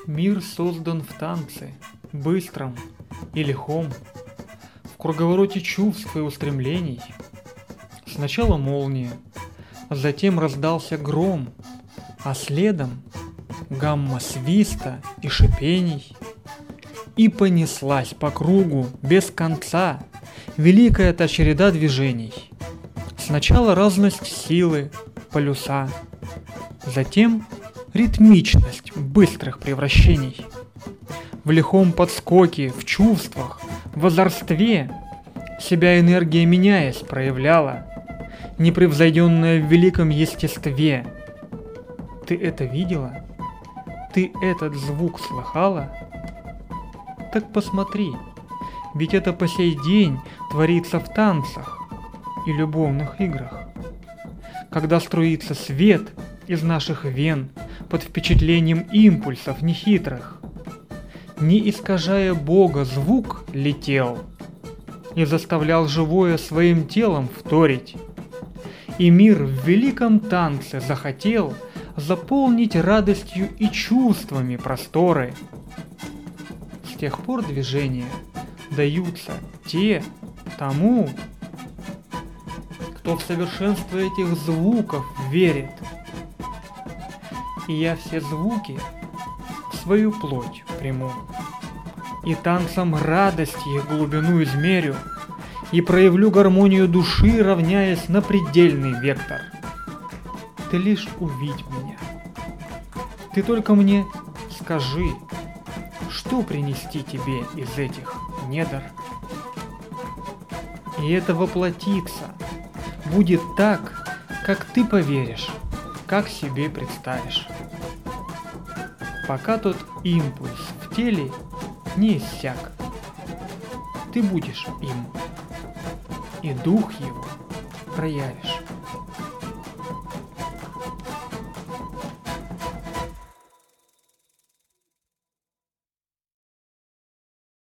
Мир создан в танце, быстром и лихом, в круговороте чувств и устремлений. Сначала молния, затем раздался гром, а следом гамма свиста и шипений. И понеслась по кругу без конца великая та череда движений. Сначала разность силы, полюса, затем ритмичность быстрых превращений. В лихом подскоке, в чувствах, в озорстве себя энергия, меняясь, проявляла, непревзойденная в великом естестве. Ты это видела? Ты этот звук слыхала? Так посмотри, ведь это по сей день творится в танцах и любовных играх. Когда струится свет из наших вен под впечатлением импульсов нехитрых, не искажая Бога, звук летел и заставлял живое своим телом вторить. И мир в великом танце захотел заполнить радостью и чувствами просторы. С тех пор движения даются тому, кто в совершенство этих звуков верит. И я все звуки в свою плоть приму, и танцем радость их глубину измерю, и проявлю гармонию души, равняясь на предельный вектор. Ты лишь увидь меня, ты только мне скажи, что принести тебе из этих недр. И это воплотится, будет так, как ты поверишь, как себе представишь. Пока тот импульс в теле не иссяк, ты будешь им, и дух его проявишь.